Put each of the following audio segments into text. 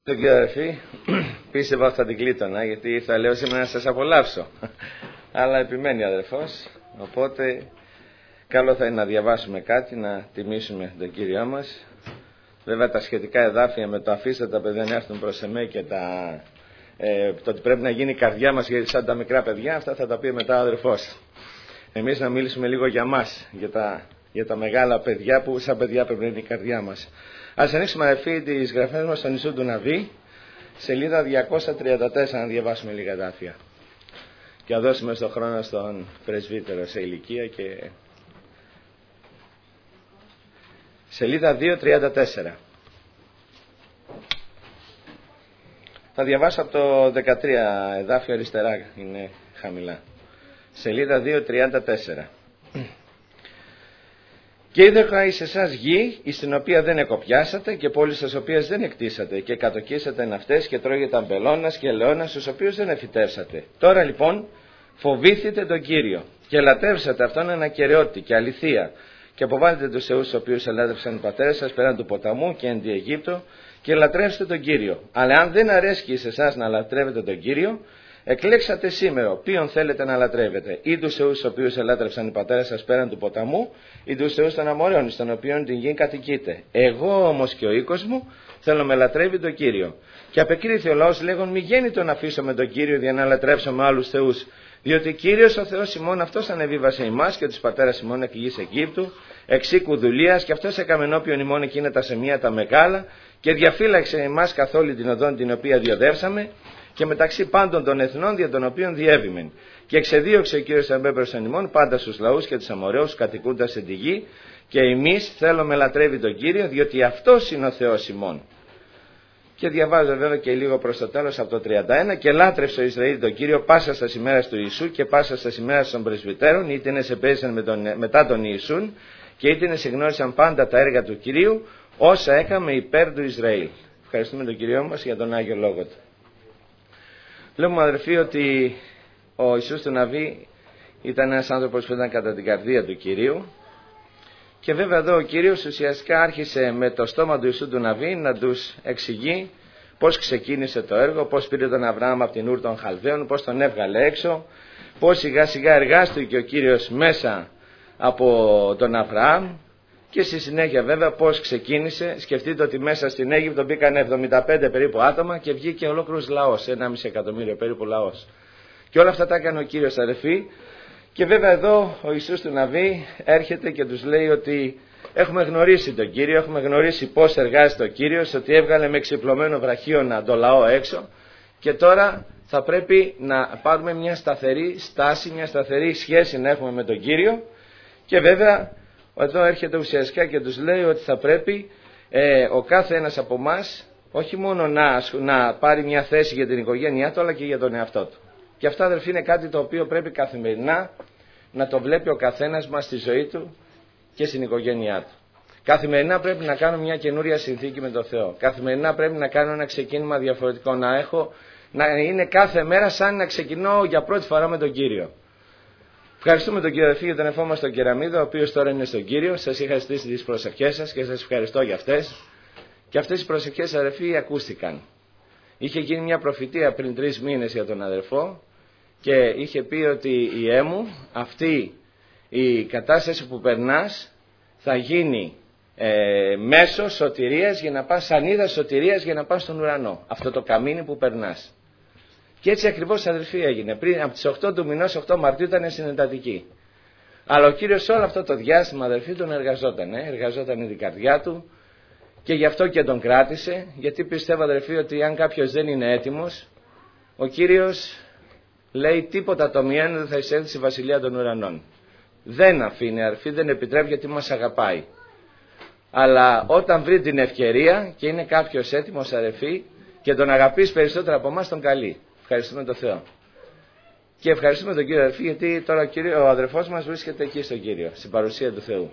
Δεν ξέρω αδερφοί, πίστευα ότι θα την κλείτωνα γιατί θα λέω σήμερα να σας απολαύσω. Αλλά επιμένει ο αδερφός, οπότε καλό θα είναι να διαβάσουμε κάτι, να τιμήσουμε τον Κύριό μας. Βέβαια τα σχετικά εδάφια με το αφήστε τα παιδιά να έρθουν προς εμέ και το ότι πρέπει να γίνει η καρδιά μας σαν τα μικρά παιδιά, αυτά θα τα πει μετά ο αδερφός. Εμείς να μιλήσουμε λίγο για μας, για τα μεγάλα παιδιά που σαν παιδιά πρέπει να είναι η καρδιά μας. Ας ανοίξουμε αδερφοί τις γραφές μας στον Ιησού του Ναβί, σελίδα 234, να διαβάσουμε λίγα εδάφια. Και να δώσουμε στον χρόνο στον πρεσβύτερο σε ηλικία και... Σελίδα 234. Θα διαβάσω από το 13, εδάφιο αριστερά είναι χαμηλά. Σελίδα 234. Και είδεχα εις εσάς γη, εις την οποία δεν εκοπιάσατε και πόλεις τις οποίες δεν εκτίσατε και κατοκίσατε εν αυτές και τρώγεται αμπελώνας και ελαιώνας τους οποίους δεν εφυτεύσατε. Τώρα λοιπόν φοβήθητε τον Κύριο και λατρεύσατε αυτόν ανακεραιότητα και αληθεία και αποβάλλετε τους θεούς τους οποίους ελάτρευσαν οι πατέρες σας πέραν του ποταμού και εν τη Αιγύπτο και λατρεύστε τον Κύριο. Αλλά αν δεν αρέσκει σε εσάς να λατρεύετε τον Κύριο, εκλέξατε σήμερα ποιον θέλετε να λατρεύετε, ή τους θεούς τους οποίους ελάτρευσαν οι πατέρες σας πέραν του ποταμού, ή τους θεούς των Αμοραίων, στον οποίον την γη κατοικείτε. Εγώ όμως και ο οίκος μου θέλω με λατρεύει τον Κύριο. Και απεκρίθη ο λαός λέγον, μη γέννη τον αφήσω με τον Κύριο για να λατρεύσω άλλους θεούς. Διότι Κύριος ο Θεός ημών αυτός ανεβίβασε ημάς και τους πατέρας ημών εκ γης Αιγύπτου, εξ οίκου δουλείας, και αυτός έκαμε ενώπιον ημών εκείνα τα σημεία τα μεγάλα, και διαφύλαξε ημάς καθ' όλη την οδόν την οποία διοδεύσαμε, και μεταξύ πάντων των εθνών δια των οποίων διέβημεν. Και εξεδίωξε ο Κύριος εμπέπερσον ημών πάντα στους λαούς και τους αμοραίους κατοικούντας εν τη γη, και εμείς θέλουμε λατρεύει τον Κύριο, διότι αυτός είναι ο Θεός ημών. Και διαβάζω βέβαια και λίγο προς το τέλος από το 31, και λάτρευσε ο Ισραήλ τον Κύριο πάσα στα ημέρας του Ιησού και πάσα στα ημέρας των πρεσβυτέρων, είτε είναι σε πέσαν μετά τον Ιησούν, και είτε είναι σε γνώρισαν πάντα τα έργα του Κυρίου, όσα έκαμε υπέρ του Ισραήλ. Ευχαριστούμε τον Κυριό μας για τον Άγιο Λόγο του. Βλέπουμε αδερφοί ότι ο Ιησούς του Ναβί ήταν ένας άνθρωπος που ήταν κατά την καρδία του Κυρίου, και βέβαια εδώ ο Κύριος ουσιαστικά άρχισε με το στόμα του Ιησού του Ναβί να τους εξηγεί πώς ξεκίνησε το έργο, πώς πήρε τον Αβραάμ από την Ούρ των Χαλδαίων, πώς τον έβγαλε έξω, πώς σιγά σιγά εργάστηκε ο Κύριος μέσα από τον Αβραάμ, και στη συνέχεια βέβαια πώς ξεκίνησε. Σκεφτείτε ότι μέσα στην Αίγυπτο μπήκαν 75 περίπου άτομα και βγήκε ολόκληρος λαός, 1,5 εκατομμύριο περίπου λαός. Και όλα αυτά τα έκανε ο Κύριος αδερφοί. Και βέβαια εδώ ο Ιησούς του Ναβί έρχεται και τους λέει ότι έχουμε γνωρίσει τον Κύριο, έχουμε γνωρίσει πώς εργάζεται ο Κύριος, ότι έβγαλε με ξυπλωμένο βραχίωνα το λαό έξω, και τώρα θα πρέπει να πάρουμε μια σταθερή στάση, μια σταθερή σχέση να έχουμε με τον Κύριο. Και βέβαια εδώ έρχεται ουσιαστικά και τους λέει ότι θα πρέπει ο κάθε ένας από εμάς όχι μόνο να πάρει μια θέση για την οικογένειά του, αλλά και για τον εαυτό του. Και αυτά αδερφοί είναι κάτι το οποίο πρέπει καθημερινά να το βλέπει ο καθένας μας στη ζωή του και στην οικογένειά του. Καθημερινά πρέπει να κάνω μια καινούρια συνθήκη με τον Θεό. Καθημερινά πρέπει να κάνω ένα ξεκίνημα διαφορετικό, να είναι κάθε μέρα σαν να ξεκινώ για πρώτη φορά με τον Κύριο. Ευχαριστούμε τον Κύριο αδερφοί για τον εφό μας τον Κεραμίδο, ο οποίος τώρα είναι στον Κύριο. Σας είχα ζητήσει τις προσευχές σας και σας ευχαριστώ για αυτές. Και αυτές οι προσευχές αδερφοί ακούστηκαν. Είχε γίνει μια προφητεία πριν 3 μήνες για τον αδερφό, και είχε πει ότι η έμου, αυτή η κατάσταση που περνάς, θα γίνει μέσο σωτηρίας για να πας, σανίδα σωτηρίας για να πας στον ουρανό. Αυτό το καμίνι που περνάς. Και έτσι ακριβώς αδελφοί έγινε. Πριν από τις 8 του μηνός, 8 Μαρτίου ήταν συνεντατική. Αλλά ο Κύριος όλο αυτό το διάστημα αδελφοί τον εργαζόταν η καρδιά του, και γι' αυτό και τον κράτησε, γιατί πιστεύω αδελφοί ότι αν κάποιος δεν είναι έτοιμος, ο Κύριος λέει τίποτα το μιαν δεν θα εισέλθει στη βασιλεία των ουρανών. Δεν αφήνει αδελφοί, δεν επιτρέπει, γιατί μας αγαπάει. Αλλά όταν βρει την ευκαιρία και είναι κάποιος έτοιμος αδελφοί και τον αγαπείς περισσότερο από εμάς, τον καλεί. Ευχαριστούμε τον Θεό. Και ευχαριστούμε τον Κύριο αδερφοί, γιατί τώρα ο αδερφός μας βρίσκεται εκεί στον Κύριο, στην παρουσία του Θεού.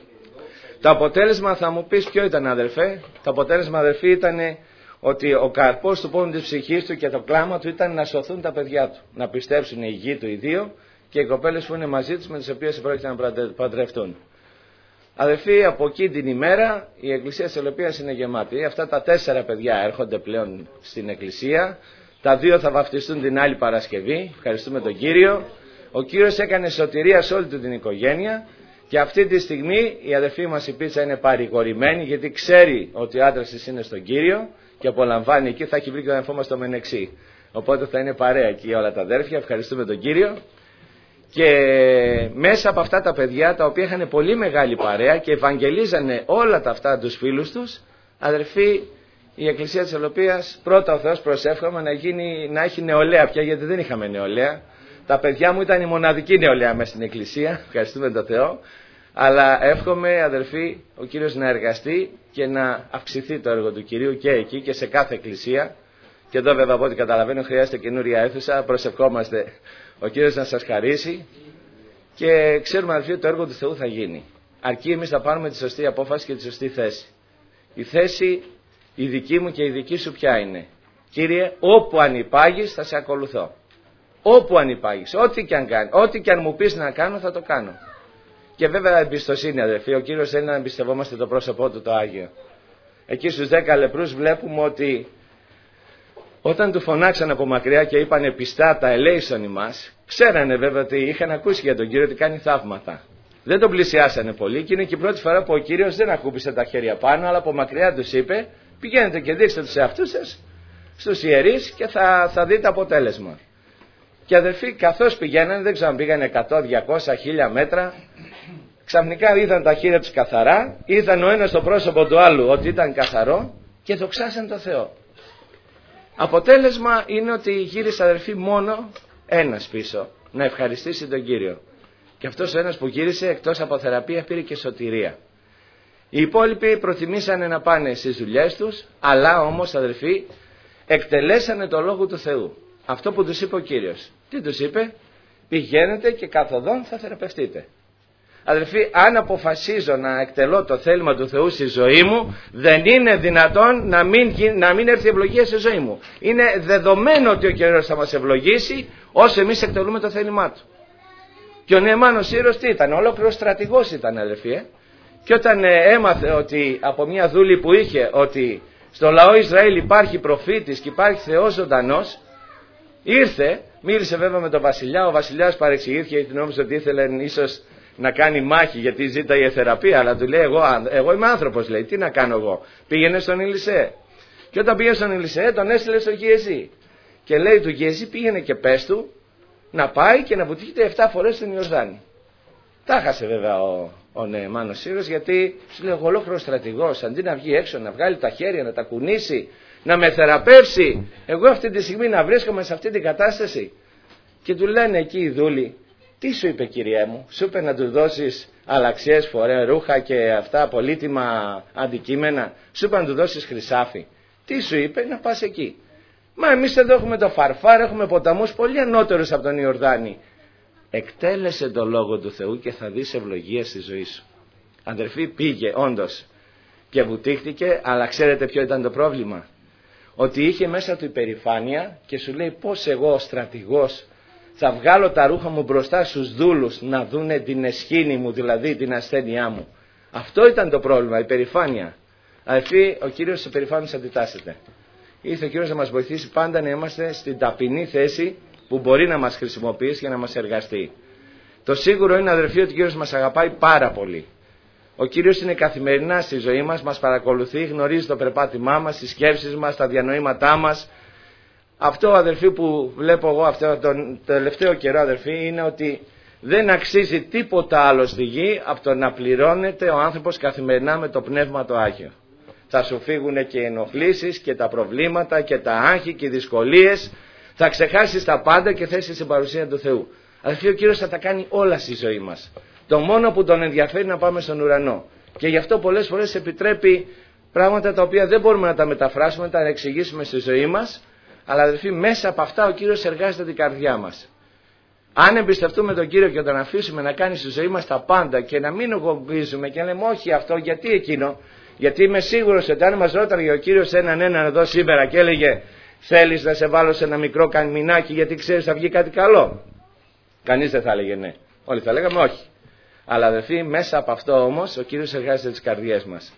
Το αποτέλεσμα θα μου πεις ποιο ήταν αδερφέ. Το αποτέλεσμα αδερφοί ήταν ότι ο καρπός του πόνου της ψυχής του και το κλάμα του ήταν να σωθούν τα παιδιά του. Να πιστέψουν οι γη του οι δύο και οι κοπέλες που είναι μαζί τους, με τις οποίες πρόκειται να παντρευτούν. Αδελφοί, από εκεί την ημέρα η εκκλησία της Ελαιοπίας είναι γεμάτη. Αυτά τα 4 παιδιά έρχονται πλέον στην εκκλησία. Τα 2 θα βαφτιστούν την άλλη Παρασκευή. Ευχαριστούμε τον Κύριο. Ο Κύριος έκανε σωτηρία σε όλη του την οικογένεια. Και αυτή τη στιγμή η αδελφή μας η Πίτσα είναι παρηγορημένη, γιατί ξέρει ότι ο άντρας της είναι στον Κύριο και απολαμβάνει εκεί. Θα έχει βρει και τον αδελφό μας στο Μενεξί. Οπότε θα είναι παρέα εκεί όλα τα αδέρφια. Ευχαριστούμε τον Κύριο. Και μέσα από αυτά τα παιδιά, τα οποία είχαν πολύ μεγάλη παρέα και ευαγγελίζανε όλα τα αυτά τους φίλους τους, αδερφοί, η Εκκλησία της Ελαιοπίας, πρώτα ο Θεός προσεύχομαι να έχει νεολαία πια, γιατί δεν είχαμε νεολαία. Τα παιδιά μου ήταν η μοναδική νεολαία μέσα στην Εκκλησία, ευχαριστούμε τον Θεό. Αλλά εύχομαι, αδερφοί, ο Κύριος να εργαστεί και να αυξηθεί το έργο του Κυρίου και εκεί και σε κάθε εκκλησία. Και εδώ βέβαια από ό,τι καταλαβαίνω χρειάζεται καινούρια αίθουσα, προσευχόμαστε ο Κύριος να σας χαρίσει και ξέρουμε, αδελφοί, ότι το έργο του Θεού θα γίνει. Αρκεί εμείς θα πάρουμε τη σωστή απόφαση και τη σωστή θέση. Η θέση η δική μου και η δική σου ποια είναι? Κύριε, όπου ανυπάγεις θα σε ακολουθώ. Όπου ανυπάγεις, ό,τι και αν κάνει, ό,τι και αν μου πεις να κάνω θα το κάνω. Και βέβαια εμπιστοσύνη, αδελφοί, ο Κύριος θέλει να εμπιστευόμαστε το πρόσωπό του το Άγιο. Εκεί στους 10 λεπρούς βλέπουμε ότι όταν του φωνάξαν από μακριά και είπανε πιστά τα ελέησον ημάς, ξέρανε βέβαια ότι είχαν ακούσει για τον Κύριο ότι κάνει θαύματα. Δεν τον πλησιάσανε πολύ και είναι και η πρώτη φορά που ο Κύριος δεν ακούμπησε τα χέρια πάνω, αλλά από μακριά τους είπε: πηγαίνετε και δείξτε τους εαυτούς σας στους ιερείς και θα δείτε αποτέλεσμα. Και αδελφοί, καθώς πηγαίνανε, δεν ξέρω αν πήγανε 100, 200, 1000 μέτρα, ξαφνικά είδαν τα χέρια τους καθαρά, είδαν ο ένας το πρόσωπο του άλλου ότι ήταν καθαρό και δοξάσαν το Θεό. Αποτέλεσμα είναι ότι γύρισε, αδελφοί, μόνο ένας πίσω, να ευχαριστήσει τον Κύριο. Και αυτός ο ένας που γύρισε, εκτός από θεραπεία, πήρε και σωτηρία. Οι υπόλοιποι προτιμήσανε να πάνε στις δουλειές τους, αλλά όμως, αδελφοί, εκτελέσανε το Λόγο του Θεού. Αυτό που τους είπε ο Κύριος. Τι τους είπε? Πηγαίνετε και καθοδόν θα θεραπευτείτε. Αδελφοί, αν αποφασίζω να εκτελώ το θέλημα του Θεού στη ζωή μου, δεν είναι δυνατόν να μην έρθει ευλογία στη ζωή μου. Είναι δεδομένο ότι ο Κύριος θα μας ευλογήσει όσο εμείς εκτελούμε το θέλημά του. Και ο Νεεμάν ο Σύρος τι ήταν? Ολόκληρος στρατηγός ήταν, αδελφοί. Και όταν έμαθε ότι από μια δούλη που είχε ότι στο λαό Ισραήλ υπάρχει προφήτης και υπάρχει Θεός ζωντανός, ήρθε, μίλησε βέβαια με τον βασιλιά. Ο βασιλιάς παρεξηγήθηκε γιατί νόμιζε ότι ήθελε ίσως να κάνει μάχη γιατί ζήταγε θεραπεία, αλλά του λέει: εγώ είμαι άνθρωπος, λέει, τι να κάνω εγώ? Πήγαινε στον Ηλισέ. Και όταν πήγε στον Ηλισέ, τον έστειλε στο Γιεζή. Και λέει του Γιεζή: πήγαινε και πες του να πάει και να βουτήχεται 7 φορές στον Ιορδάνη. Τα χάσε βέβαια ο Νεεμάν ο Σύρος, γιατί σου λέει: εγώ ολόκληρος στρατηγός, αντί να βγει έξω, να βγάλει τα χέρια, να τα κουνήσει, να με θεραπεύσει, εγώ αυτή τη στιγμή να βρίσκομαι σε αυτή την κατάσταση. Και του λένε εκεί οι δούλοι: τι σου είπε, Κυριέ μου? Σου είπε να του δώσεις αλλαξιές, φορέ, ρούχα και αυτά πολύτιμα αντικείμενα? Σου είπε να του δώσεις χρυσάφι? Τι σου είπε? Να πας εκεί. Μα εμείς εδώ έχουμε το Φαρφάρ, έχουμε ποταμούς πολύ ανώτερους από τον Ιορδάνη. Εκτέλεσε το Λόγο του Θεού και θα δεις ευλογία στη ζωή σου. Αδερφοί, πήγε όντως και βουτήχτηκε, αλλά ξέρετε ποιο ήταν το πρόβλημα? Ότι είχε μέσα του υπερηφάνεια και σου λέει: πώς εγώ στρατηγός θα βγάλω τα ρούχα μου μπροστά στους δούλους να δούνε την εσχήνη μου, δηλαδή την ασθένειά μου. Αυτό ήταν το πρόβλημα, η υπερηφάνεια. Αδελφοί, ο Κύριος στους υπερηφάνους αντιτάσσεται. Ήρθε ο Κύριος να μας βοηθήσει πάντα να είμαστε στην ταπεινή θέση που μπορεί να μας χρησιμοποιήσει για να μας εργαστεί. Το σίγουρο είναι, αδελφοί, ότι ο Κύριος μας αγαπάει πάρα πολύ. Ο Κύριος είναι καθημερινά στη ζωή μας, μας παρακολουθεί, γνωρίζει το περπάτημά μας, τις σκέψεις μας, τα διανοήματά μας. Αυτό, αδελφοί, που βλέπω εγώ αυτό τον τελευταίο καιρό, αδελφοί, είναι ότι δεν αξίζει τίποτα άλλο στη γη από το να πληρώνεται ο άνθρωπος καθημερινά με το Πνεύμα το Άγιο. Θα σου φύγουν και οι ενοχλήσεις και τα προβλήματα και τα άγχη και οι δυσκολίες. Θα ξεχάσεις τα πάντα και θέσεις στην παρουσία του Θεού. Αδελφοί, ο Κύριος θα τα κάνει όλα στη ζωή μας. Το μόνο που τον ενδιαφέρει να πάμε στον ουρανό. Και γι' αυτό πολλές φορές επιτρέπει πράγματα τα οποία δεν μπορούμε να τα μεταφράσουμε, να τα εξηγήσουμε στη ζωή μας. Αλλά, αδελφοί, μέσα από αυτά ο Κύριος εργάζεται την καρδιά μας. Αν εμπιστευτούμε τον Κύριο και τον αφήσουμε να κάνει στη ζωή μας τα πάντα και να μην εγωγίζουμε και να λέμε όχι αυτό, γιατί εκείνο? Γιατί είμαι σίγουρος ότι αν μας ρώταγε ο Κύριος έναν εδώ σήμερα και έλεγε: θέλεις να σε βάλω σε ένα μικρό καμινάκι γιατί ξέρεις θα βγει κάτι καλό? Κανείς δεν θα έλεγε ναι. Όλοι θα λέγαμε όχι. Αλλά αδερφοί, μέσα από αυτό όμως ο Κύριος εργάζεται τις καρδιές μας.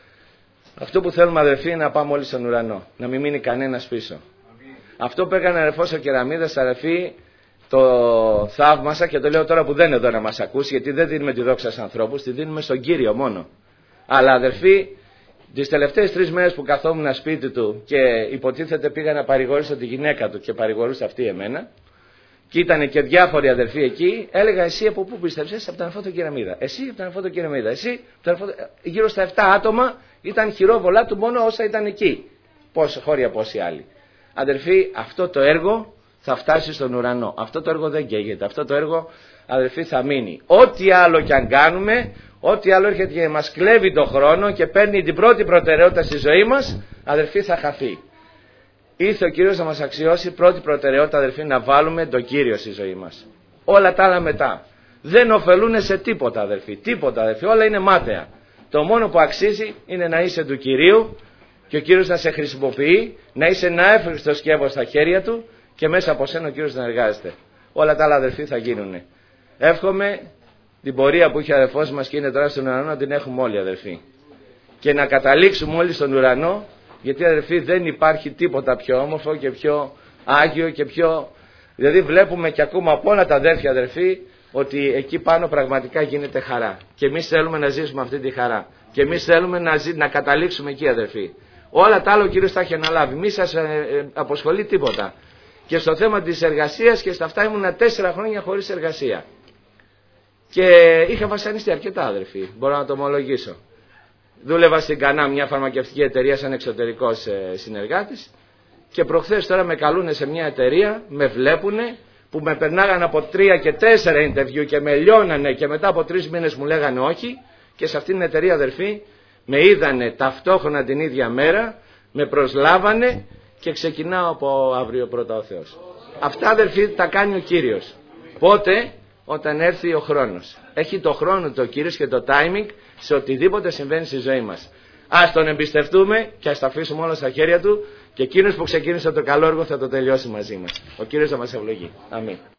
Αυτό που θέλουμε αδερφοί είναι να πάμε όλοι στον ουρανό, να μην μείνει κανένας πίσω. Αυτό που έκανε αδερφός ο Κεραμίδας, αδερφοί, το θαύμασα και το λέω τώρα που δεν είναι εδώ να μας ακούσει, γιατί δεν δίνουμε τη δόξα στους ανθρώπους, τη δίνουμε στον Κύριο μόνο. Αλλά αδερφοί, τις τελευταίες 3 μέρες που καθόμουν σπίτι του και υποτίθεται πήγα να παρηγορήσω τη γυναίκα του και παρηγορούσε αυτή εμένα, και ήταν και διάφοροι αδερφοί εκεί, έλεγα εσύ από πού πίστεψες? Από τον Ανφώτο Κεραμίδα. Εσύ από τον Ανφώτο Κεραμίδα. Εσύ από τον Ανφώτο... Γύρω στα 7 άτομα ήταν χειρόβολά του μόνο όσα ήταν εκεί. Χώρια από όσοι άλλοι. Αδερφοί, αυτό το έργο θα φτάσει στον ουρανό. Αυτό το έργο δεν καίγεται. Αυτό το έργο, αδερφοί, θα μείνει. Ό,τι άλλο κι αν κάνουμε, ό,τι άλλο έρχεται και μας κλέβει το χρόνο και παίρνει την πρώτη προτεραιότητα στη ζωή μας, αδερφοί, θα χαθεί. Ήρθε ο Κύριος να μας αξιώσει πρώτη προτεραιότητα, αδερφοί, να βάλουμε τον Κύριο στη ζωή μας. Όλα τα άλλα μετά. Δεν ωφελούν σε τίποτα, αδερφοί. Τίποτα, αδερφοί. Όλα είναι μάταια. Το μόνο που αξίζει είναι να είσαι του Κυρίου και ο Κύριος να σε χρησιμοποιεί, να είσαι ένα εύχριστο σκεύος στα χέρια του και μέσα από σένα ο Κύριος να εργάζεται. Όλα τα άλλα, αδερφοί, θα γίνουν. Εύχομαι την πορεία που είχε ο αδερφός μας και είναι τώρα στον ουρανό να την έχουμε όλοι, αδερφοί. Και να καταλήξουμε όλοι στον ουρανό. Γιατί, αδερφοί, δεν υπάρχει τίποτα πιο όμορφο και πιο άγιο και πιο... Δηλαδή βλέπουμε και ακούμε από όλα τα αδέρφια, αδερφοί, ότι εκεί πάνω πραγματικά γίνεται χαρά. Και εμείς θέλουμε να ζήσουμε αυτή τη χαρά. Και εμείς θέλουμε να καταλήξουμε εκεί, αδερφοί. Όλα τα άλλα ο Κύριος τα έχει αναλάβει. Μη σας αποσχολεί τίποτα. Και στο θέμα της εργασίας και στα αυτά ήμουν 4 χρόνια χωρίς εργασία. Και είχα βασανιστεί αρκετά, αδερφοί. Μπορώ να το ομολογήσω. Δούλευα στην Κανά, μια φαρμακευτική εταιρεία, σαν εξωτερικός συνεργάτης, και προχθές τώρα με καλούνε σε μια εταιρεία, με βλέπουνε, που με περνάγανε από 3 και 4 interview και με λιώνανε και μετά από 3 μήνες μου λέγανε όχι, και σε αυτήν την εταιρεία, αδερφοί, με είδανε ταυτόχρονα την ίδια μέρα, με προσλάβανε και ξεκινάω από αύριο πρώτα ο Θεός. Αυτά, αδερφοί, τα κάνει ο Κύριος. Πότε? Όταν έρθει ο χρόνος. Έχει το χρόνο το Κύριος και το timing σε οτιδήποτε συμβαίνει στη ζωή μας. Ας τον εμπιστευτούμε και ας τα αφήσουμε όλα στα χέρια του και εκείνος που ξεκίνησε το καλό έργο θα το τελειώσει μαζί μας. Ο Κύριος θα μας ευλογεί. Αμήν.